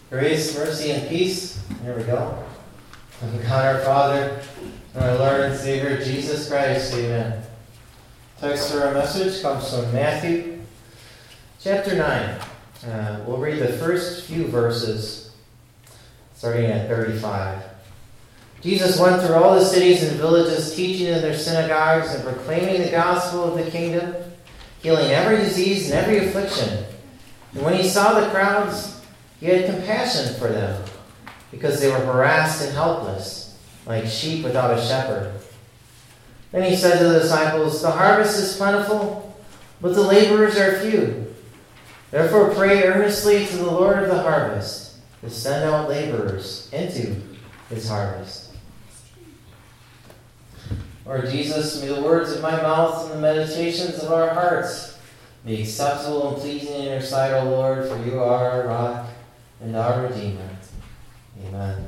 Grace, mercy, and peace. There we go. From God our Father and our Lord and Savior Jesus Christ. Amen. Text for our message comes from Matthew chapter 9. We'll read the first few verses starting at 35. Jesus went through all the cities and villages, teaching in their synagogues and proclaiming the gospel of the kingdom, healing every disease and every affliction. And when he saw the crowds, he had compassion for them, because they were harassed and helpless, like sheep without a shepherd. Then he said to the disciples, "The harvest is plentiful, but the laborers are few. Therefore pray earnestly to the Lord of the harvest to send out laborers into his harvest." Lord Jesus, may the words of my mouth and the meditations of our hearts be acceptable and pleasing in your sight, O Lord, for you are our rock and our Redeemer. Amen.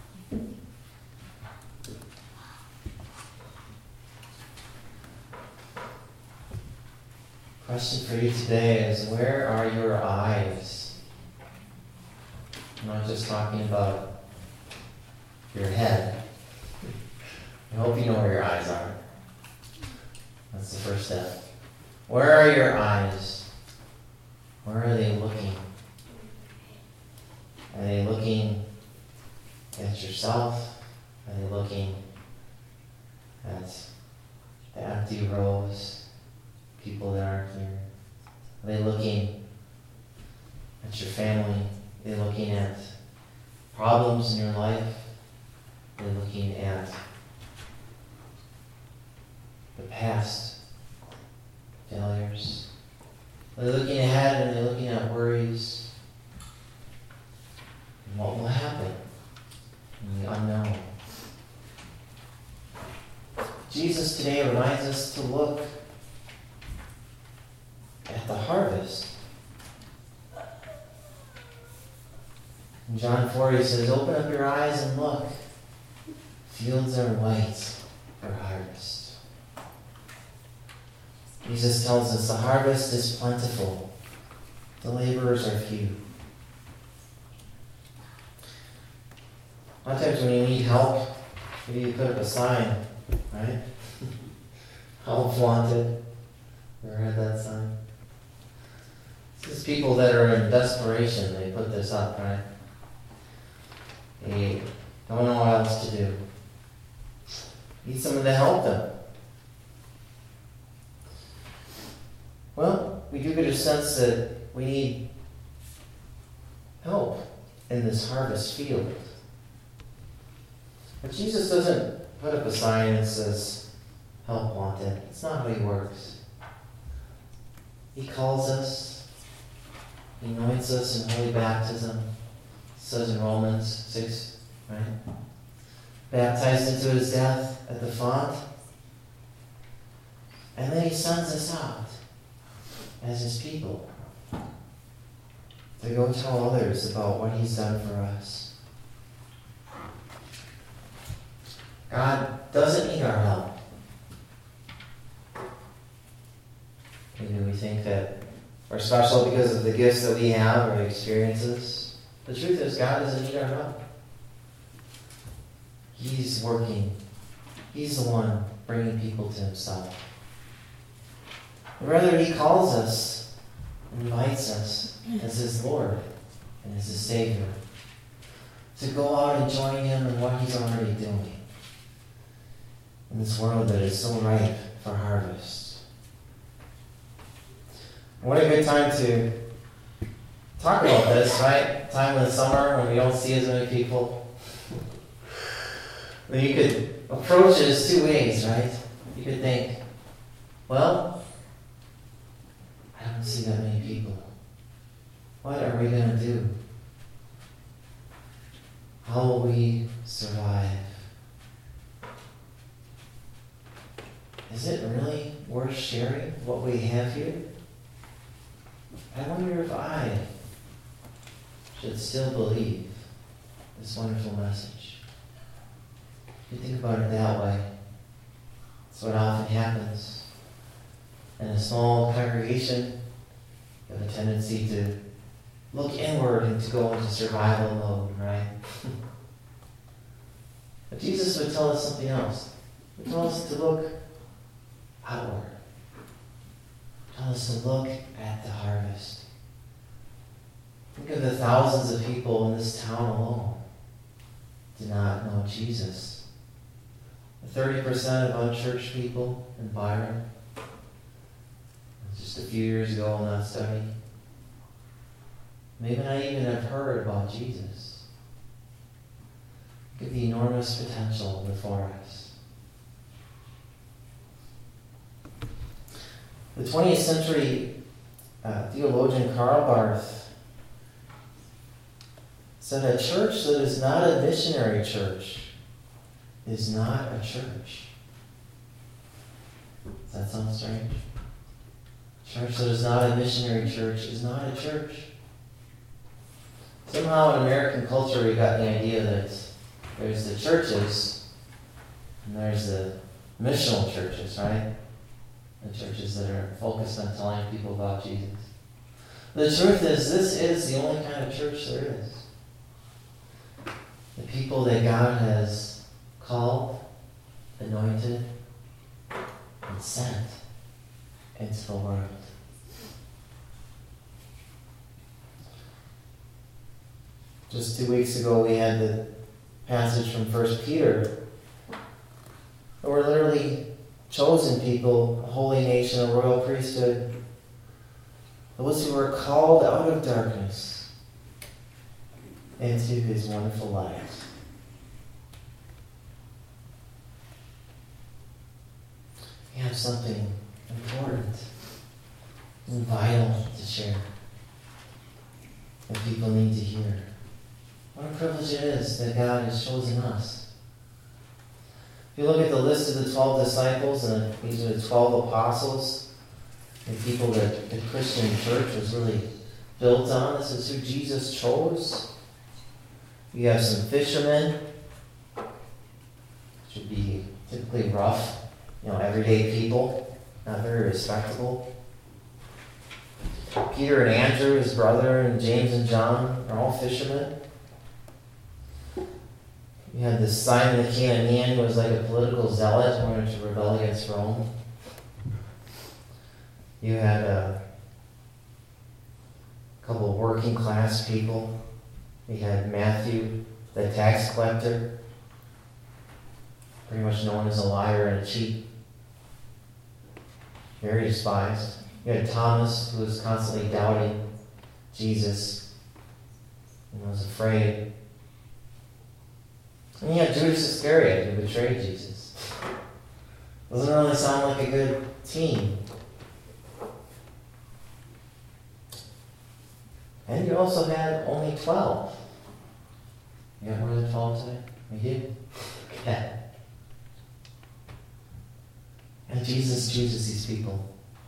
Question for you today is, where are your eyes? I'm not just talking about your head. I hope you know where your eyes are. That's the first step. Where are your eyes? Where are they looking? Are they looking at yourself? Are they looking at the empty rows, people that aren't here? Are they looking at your family? Are they looking at problems in your life? Are they looking at the past failures? Are they looking ahead? Are they looking at worries? And what will happen in the unknown? Jesus today reminds us to look at the harvest. In John 4, he says, "Open up your eyes and look. Fields are white for harvest." Jesus tells us the harvest is plentiful. The laborers are few. A lot of times when you need help, maybe you put up a sign, right? Help wanted. Ever had that sign? This is people that are in desperation. They put this up, right? They don't know what else to do. Need someone to help them. Well, we do get a sense that we need help in this harvest field. But Jesus doesn't put up a sign that says, "Help wanted." It's not how he works. He calls us. He anoints us in holy baptism. It says in Romans 6, right? Baptized into his death at the font. And then he sends us out as his people to go tell others about what he's done for us. God doesn't need our help. Maybe we think that we're special because of the gifts that we have or experiences. The truth is, God doesn't need our help. He's working. He's the one bringing people to himself. Rather, he calls us and invites us as his Lord and as his Savior to go out and join him in what he's already doing in this world that is so ripe for harvest. What a good time to talk about this, right? Time in the summer when we don't see as many people. Then you could approach it as two ways, right? You could think, well, I don't see that many people. What are we going to do? How will we survive? Is it really worth sharing what we have here? I wonder if I should still believe this wonderful message. If you think about it that way, that's what often happens. In a small congregation, you have a tendency to look inward and to go into survival mode, right? But Jesus would tell us something else. He would tell us to look outward. Tell us to look at the harvest. Think of the thousands of people in this town alone who do not know Jesus. The 30% of unchurched people in Byron, just a few years ago in that study, maybe not even have heard about Jesus. Look at the enormous potential before us. The 20th century theologian Karl Barth said a church that is not a missionary church is not a church. Does that sound strange? A church that is not a missionary church is not a church. Somehow in American culture we got the idea that there's the churches and there's the missional churches, right? The churches that are focused on telling people about Jesus. The truth is, this is the only kind of church there is. The people that God has called, anointed, and sent into the world. Just 2 weeks ago we had the passage from 1 Peter. Where we're literally chosen people, a holy nation, a royal priesthood, those who were called out of darkness into his wonderful light. We have something important and vital to share that people need to hear. What a privilege it is that God has chosen us. If you look at the list of the 12 disciples, and these are the 12 apostles, the people that the Christian church was really built on, this is who Jesus chose. You have some fishermen, which would be typically rough, everyday people, not very respectable. Peter and Andrew, his brother, and James and John are all fishermen. You had this Simon the Canaanian, who was like a political zealot who wanted to rebel against Rome. You had a couple of working class people. You had Matthew, the tax collector, pretty much known as a liar and a cheat. Very despised. You had Thomas, who was constantly doubting Jesus and was afraid. And you had Judas Iscariot, who betrayed Jesus. Doesn't really sound like a good team. And you also had only 12. You got more than 12 today? We do? Okay. And Jesus chooses these people.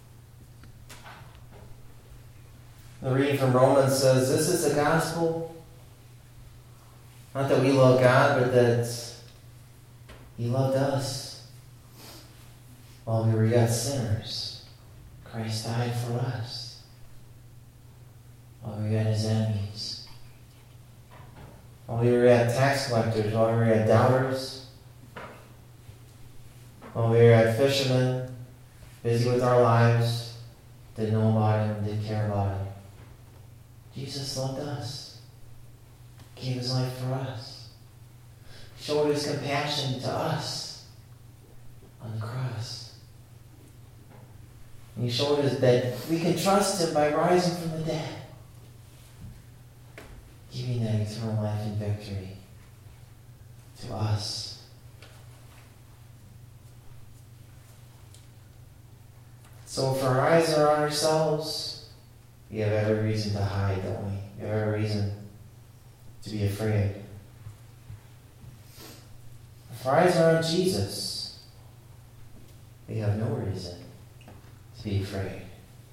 The reading from Romans says, this is the gospel. Not that we love God, but that he loved us. While we were yet sinners, Christ died for us. While we were yet his enemies. While we were yet tax collectors, while we were yet doubters, while we were yet fishermen, busy with our lives, didn't know about him, didn't care about him. Jesus loved us. Gave his life for us. Showed his compassion to us on the cross. And he showed us that we can trust him by rising from the dead, giving that eternal life and victory to us. So if our eyes are on ourselves, we have every reason to hide, don't we? We have every reason to be afraid. If our eyes are on Jesus, we have no reason to be afraid.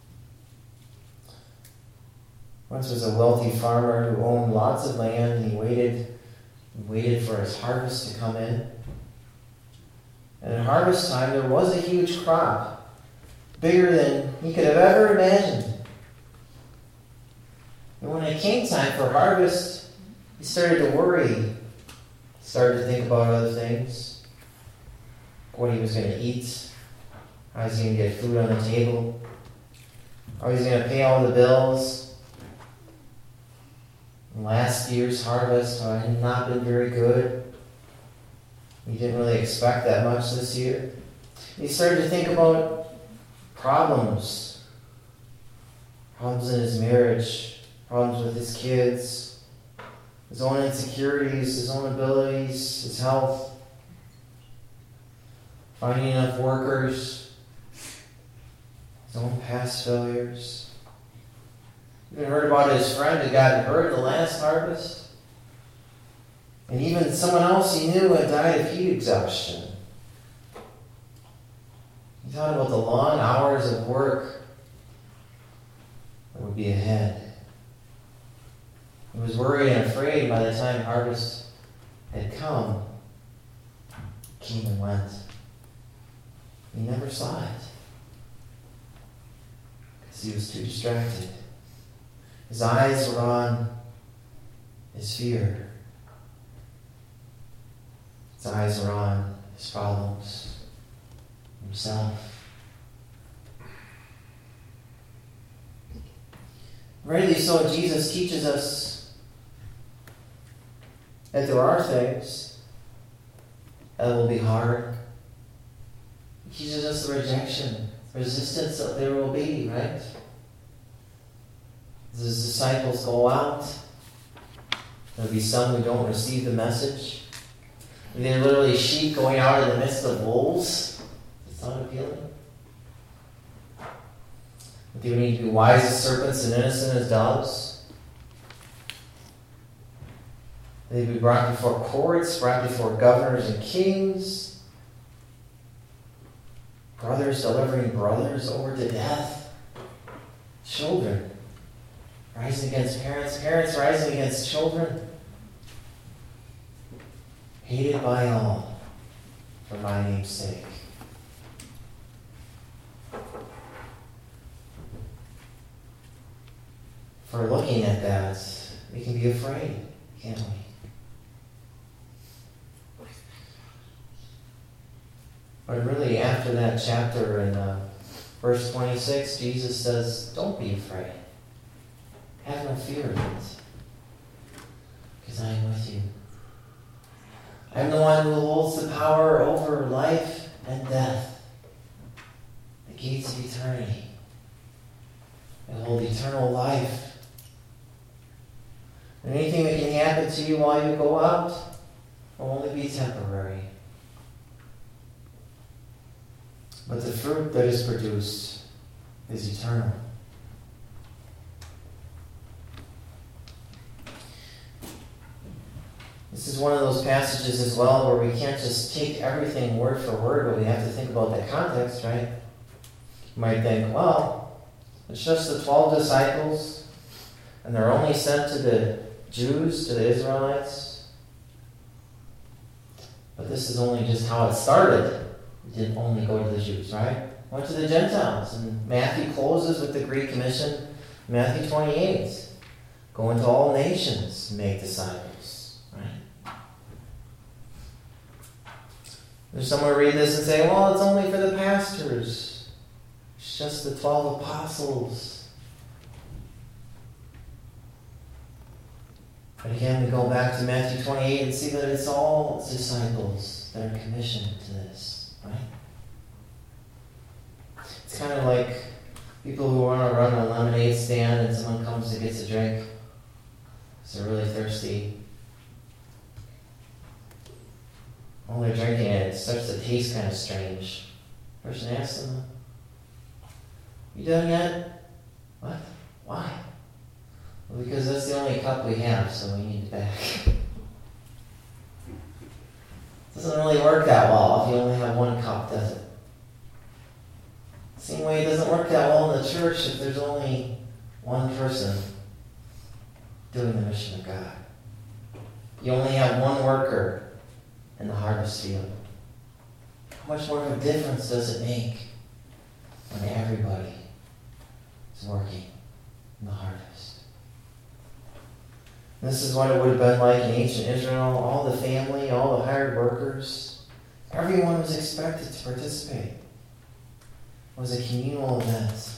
Once was a wealthy farmer who owned lots of land, and he waited for his harvest to come in. And at harvest time, there was a huge crop, bigger than he could have ever imagined. And when it came time for harvest, he started to worry. He started to think about other things. What he was going to eat. How he's going to get food on the table. How he's going to pay all the bills. And last year's harvest had not been very good. He didn't really expect that much this year. He started to think about problems. Problems in his marriage. Problems with his kids. His own insecurities, his own abilities, his health. Finding enough workers. His own past failures. You even heard about his friend who got hurt in the last harvest. And even someone else he knew had died of heat exhaustion. He thought about the long hours of work that would be ahead. He was worried and afraid by the time harvest had come. Came and went. He never saw it. Because he was too distracted. His eyes were on his fear. His eyes were on his problems, himself. Rightly so, Jesus teaches us that there are things that will be hard. He teaches us the rejection, resistance that there will be, right? As his disciples go out, there'll be some who don't receive the message. They're literally sheep going out in the midst of wolves. It's not appealing. But they would need to be wise as serpents and innocent as doves. They'd be brought before courts, brought before governors and kings. Brothers delivering brothers over to death. Children rising against parents. Parents rising against children. Hated by all for my name's sake. For looking at that, we can be afraid, can't we? But really, after that chapter in verse 26, Jesus says, don't be afraid. Have no fear of it. Because I am with you. I am the one who holds the power over life and death. The gates of eternity. I hold eternal life. And anything that can happen to you while you go out will only be temporary. But the fruit that is produced is eternal. This is one of those passages as well where we can't just take everything word for word, but we have to think about the context, right? You might think, well, it's just the 12 disciples, and they're only sent to the Jews, to the Israelites. But this is only just how it started. It didn't only go to the Jews, right? It went to the Gentiles. And Matthew closes with the Great Commission, Matthew 28. Go into all nations and make disciples, right? There's someone read this and say, well, it's only for the pastors. It's just the 12 apostles. But again, we go back to Matthew 28 and see that it's all disciples that are commissioned to this, right? It's kind of like people who want to run a lemonade stand and someone comes and gets a drink because they're really thirsty. While they're drinking it, it starts to taste kind of strange. The person asks them, you done yet? What? Why? Well, because that's the only cup we have, so we need it back. Doesn't really work that well if you only have one cup, does it? Same way it doesn't work that well in the church if there's only one person doing the mission of God. You only have one worker in the harvest field. How much more of a difference does it make when everybody is working in the harvest? This is what it would have been like in ancient Israel. All the family, all the hired workers, everyone was expected to participate. It was a communal event.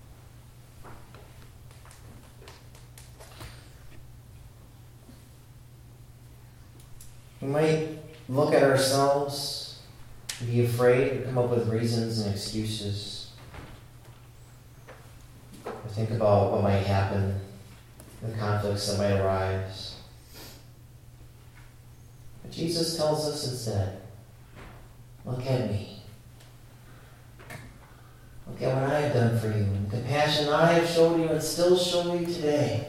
We might look at ourselves, be afraid, or come up with reasons and excuses. Or think about what might happen, the conflicts that might arise. But Jesus tells us instead, look at me. Look at what I have done for you, and the compassion I have showed you and still show you today.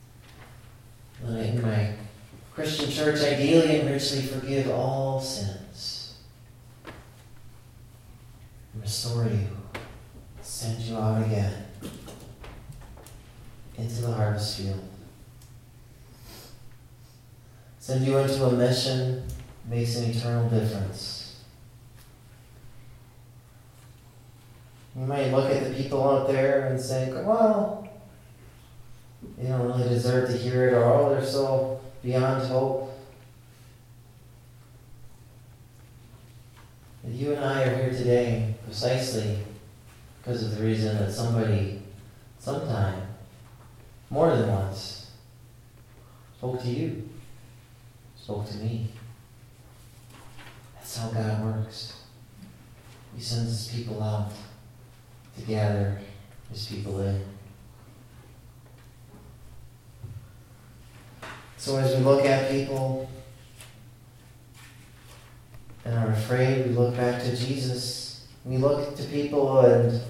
In my Christian church, ideally and richly forgive all sins. And restore you. Send you out again into the harvest field. Send you into a mission that makes an eternal difference. You might look at the people out there and say, well, they don't really deserve to hear it, or oh, they're so beyond hope. But you and I are here today precisely because of the reason that somebody, sometime, more than once, spoke to you, spoke to me. That's how God works. He sends His people out to gather His people in. So as we look at people and are afraid, we look back to Jesus. We look to people and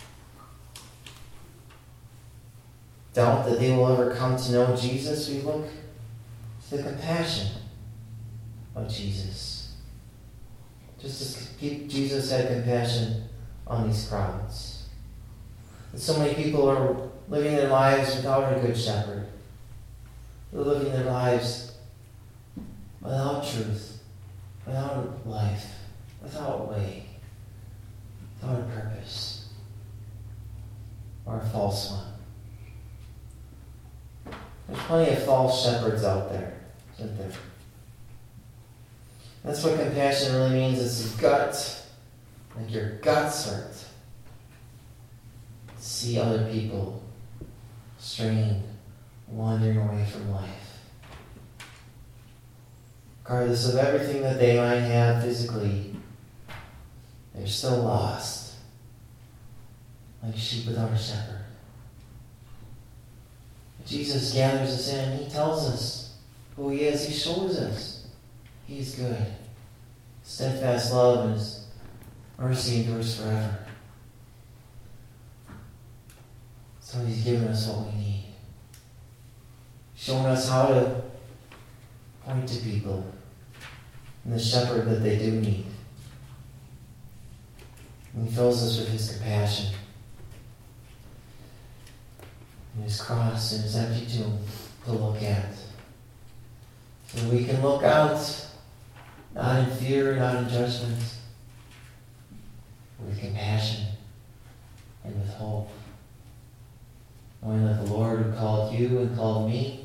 doubt that they will ever come to know Jesus. We look to the compassion of Jesus. Just as Jesus had compassion on these crowds. And so many people are living their lives without a good shepherd. They're living their lives without truth, without life, without way, without a purpose, or a false one. There's plenty of false shepherds out there, isn't there? That's what compassion really means. It's gut, like your guts hurt. See other people straying, wandering away from life. Regardless of everything that they might have physically, they're still lost, like sheep without a shepherd. Jesus gathers us in. He tells us who He is. He shows us He is good. Steadfast love and His mercy endures forever. So He's given us what we need. Showing us how to point to people and the shepherd that they do need. And He fills us with His compassion and His cross and His empty tomb to look at. So we can look out, not in fear, not in judgment, with compassion and with hope. Knowing that the Lord who called you and called me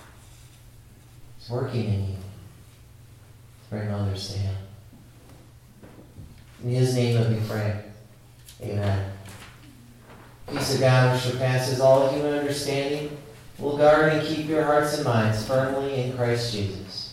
is working in you to bring others to Him. In His name that we pray. Amen. Peace of God, which surpasses all human understanding, will guard and keep your hearts and minds firmly in Christ Jesus.